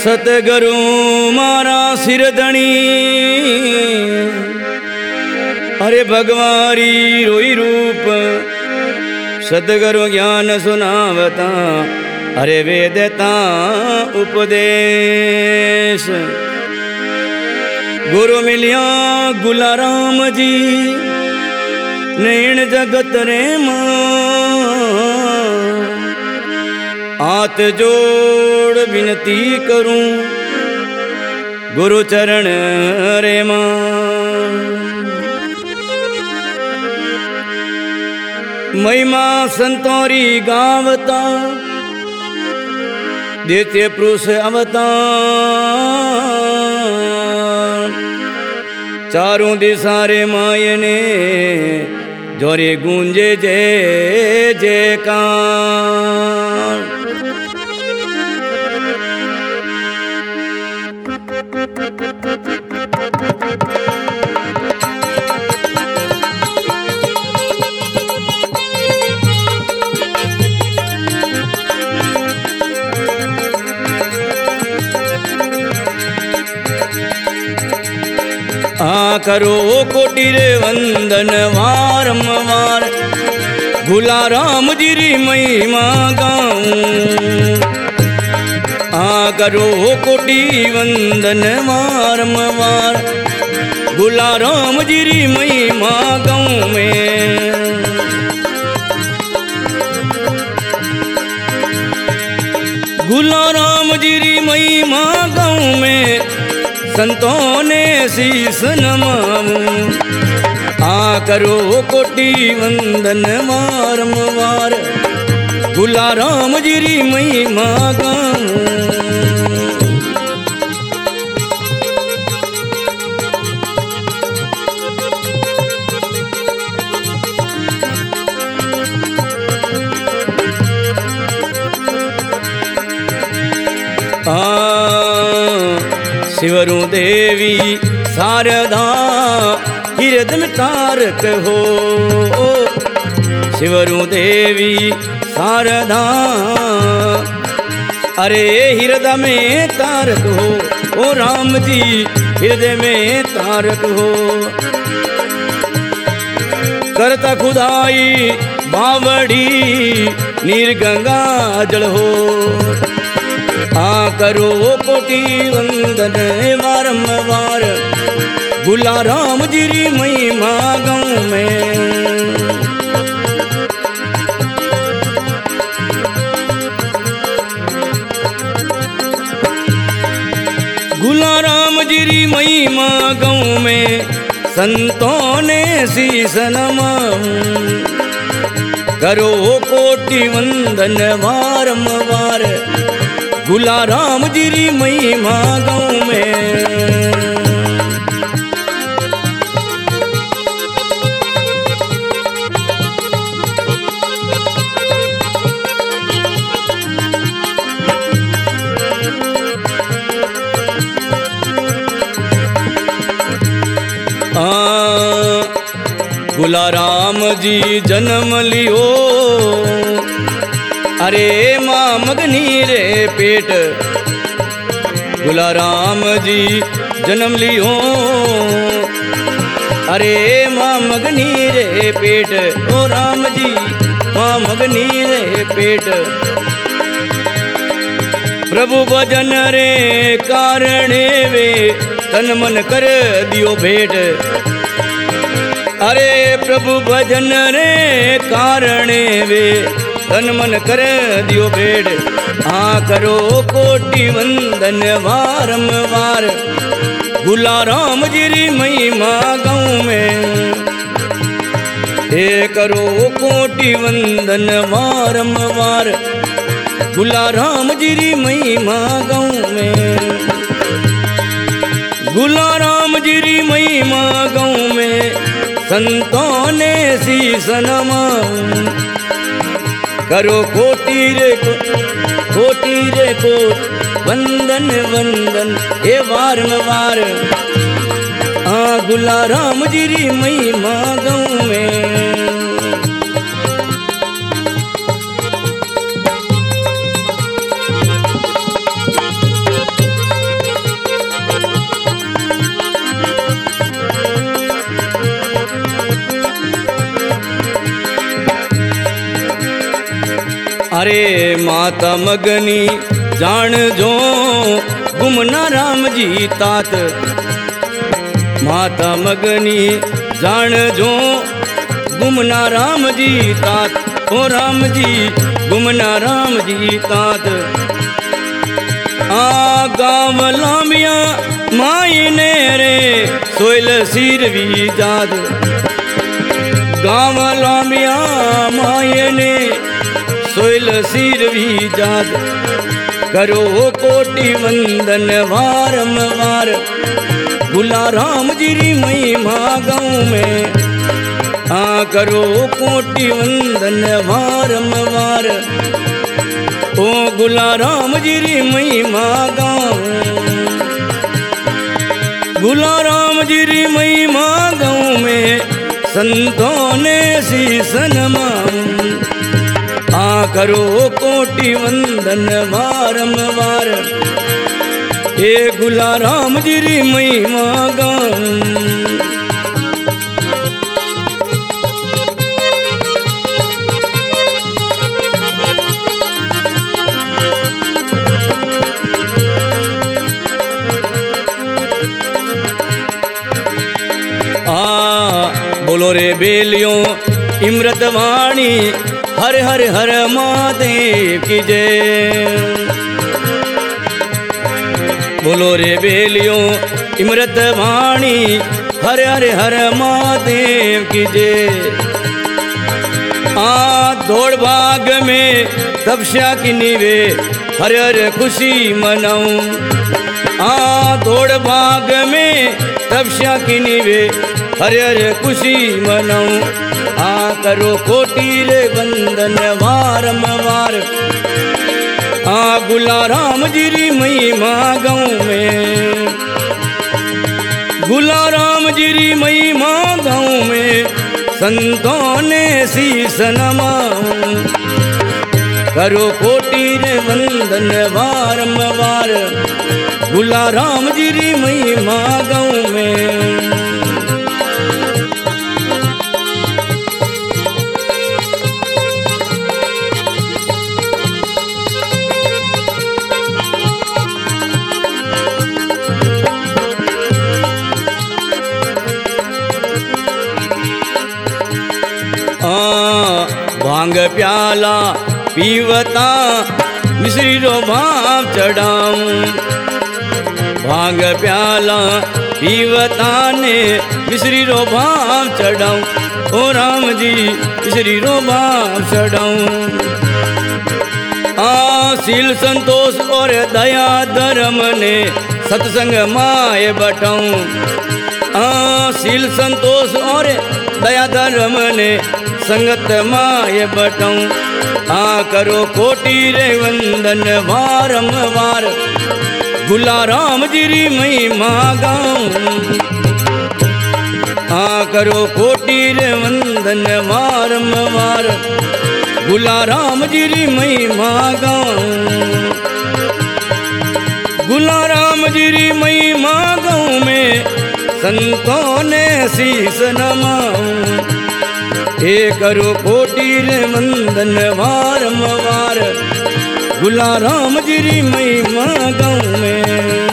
सतगुरु मारा सिरधणी अरे भगवारी रोई रूप सतगुरु ज्ञान सुनावता अरे वेदता उपदेश गुरु मिलिया गुलाराम जी नैण जगत रे हाथ जोड़ विनती करूं गुरु चरण रे मां। महिमा संतोरी गावता देते पुरुष अवतार चारों दिशा रे मायने जोरे गूंजे जय जयकार। आ करो कोटि रे वंदन वारंवार गुलाराम जी री महिमा गाऊं। आ करो कोटि वंदन वारंवार गुलाराम जी री महिमा गाऊं में। गुलाराम जी री महिमा गाऊं में संतों ने शीस नमाऊं। आ करो कोटि वंदन वारंवार गुलाराम जी री महिमा गाऊं। शिवरु देवी शारदा हृदय में तारक हो। शिवरु देवी शारदा अरे हृदय में तारक हो। ओ राम जी हृदय में तारक हो। करता खुदाई बावड़ी नीर गंगा जल हो। आ करो कोटि वंदन वारंवार गुलाराम जी री महिमा गाऊं में। गुलाराम जी री महिमा गाऊं में संतों ने शीस नमाऊं। करो कोटि वंदन वारंवार गुलाराम जी री महिमा गाऊं में। गुलाराम जी जन्म लियो अरे माँ मगनी रे पेट। गुलाराम जी जन्म लियो अरे माँ मगनी रे पेट। ओ राम जी माँ मगनी रे पेट। प्रभु भजन रे कारणे वे तन मन कर दियो भेंट। अरे प्रभु भजन रे कारणे वे तन मन कर दियो भेंट। आ करो कोटि वंदन वारंवार गुलाराम जी री महिमा गाऊं में। हे करो कोटि वंदन वारंवार गुलाराम जी री महिमा गाऊं में। गुलाराम जी री महिमा गाऊं में संतों ने शीस नमाऊं। करो कोटि रे कोट वंदन वंदन हे वारंवार। आ गुलाराम जी री महिमा गाऊं में। अरे माता मगनी जान जो गुमना राम जी तात, माता मगनी जान जो गुमना राम जी तात, ओ राम जी गुमना राम जी तात। आ गाँव लांबिया माई ने रे सोयल सिर भी जाद, गाँव लांबिया माई ने सोयल सिर भी जाद। करो कोटि वंदन वारंवार, गुला राम जी री महिमा गाँव में। हाँ करो कोटि वंदन वारंवार, ओ गुला राम जी री महिमा गाँव। गुला राम जी री महिमा गाँव में संतों ने शीश नमाऊं। आ करो कोटि वंदन वारंवार, ए गुला राम जी री महिमा गाऊं। बोलो रे बेलियों इमृत वाणी, हर हर हर महादेव की जय। बोलो रे बेलियों इमृत वाणी, हर हर हर महादेव की जय। आ दौड़ भाग में तपस्या की नीवे, हर हर खुशी मनाऊं। आ दौड़ भाग में तपस्या की नीवे, हर हर खुशी मनाऊं। आ करो कोटि रे वंदन वारंवार, आ गुला राम जी री महिमा गाँव में। गुला राम जी री महिमा गाँव में संतों ने शीश नमाऊं। करो कोटि रे वंदन वारंवार, गुला राम जी री महिमा गाँव में। भांग प्याला पीवता मिश्री रो भाव चढ़ाऊं। भांग प्याला पीवता ने मिश्री रो भाव चढ़ाऊं। ओ राम जी मिश्री रो भाव चढ़ाऊं। शील संतोष और दया धर्म ने सत्संग माए बटाऊं। शील संतोष और दया धर्म ने संगत माय बटाऊं। आ करो कोटि रे वंदन वारंवार, गुला राम जी री महिमा गाऊं। आ करो कोटि रे वंदन वारंवार, गुला राम जी री महिमा गाऊं। गुला राम जी री महिमा गाऊं में संतों ने शीश नमाऊं। हे करो कोटि रे वंदन वारंवार, गुला राम जी री महिमा गाँव में।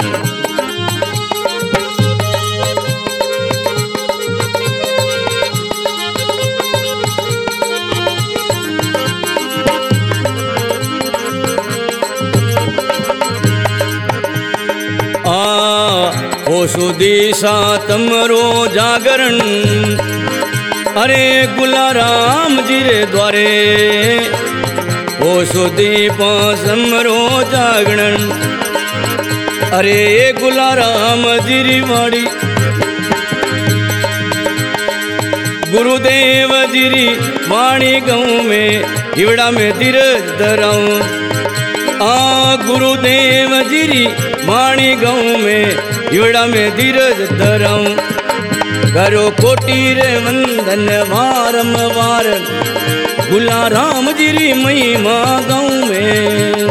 ओ सुदीसा तमरो जागरण, अरे गुला राम जी रे द्वारे। ओ सुदीप समरो जागरण, अरे गुला राम जी री वाड़ी। गुरुदेव जी री वाणी गाँव में हिवड़ा में धीरज धराऊं। गुरुदेव जी री वाणी गाँव में हिवड़ा में धीरज धराऊं। करो कोटि रे वंदन वारंवार, गुला राम जी री महिमा गाँव में।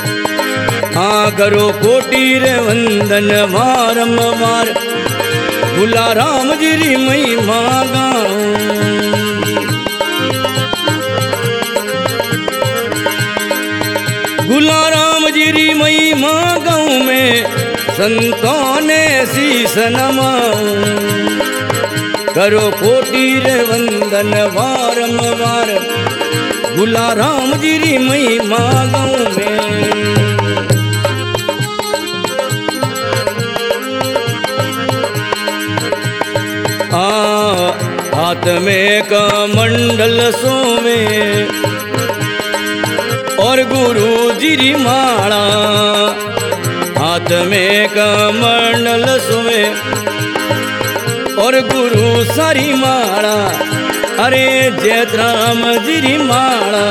करो कोटि रे वंदन वारंवार, गुला राम जी री महिमा गाऊं। में संतों ने शीश नमाऊं। करो कोटि रे वंदन वारंवार, गुला राम जी री महिमा गाऊं में। हाथ में कमंडल सोवे और गुरु जी री माला, हाथ में कमंडल सोवे और गुरु सारी माला, अरे जयराम जी री माला।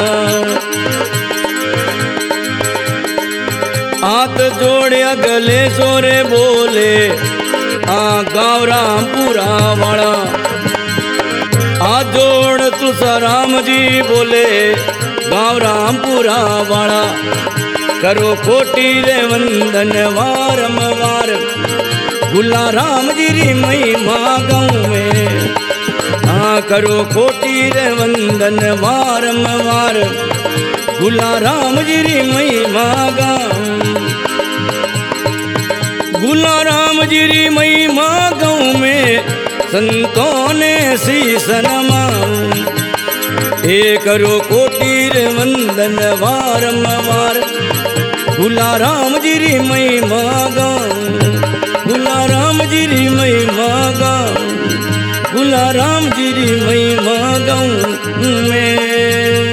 हाथ जोड़े गले सोरे बोले गाँव रामपुरा वाला, हाथ जोड़ तुलसाराम जी बोले गाँव रामपुरा वाला। करो कोटि रे वंदन वारंवार, गुला राम जी री महिमा गाऊं में। हाँ करो कोटि रे वंदन वारंवार, गुला राम जी री महिमा गाऊं। गुला राम जी री महिमा गाऊं में, संतों ने शीश नमाऊं। हे करो कोटि रे वंदन वारंवार, गुला राम जी री महिमा गाऊं। गुला राम जी री महिमा गाऊं, गुला राम जी री महिमा गाऊं मैं।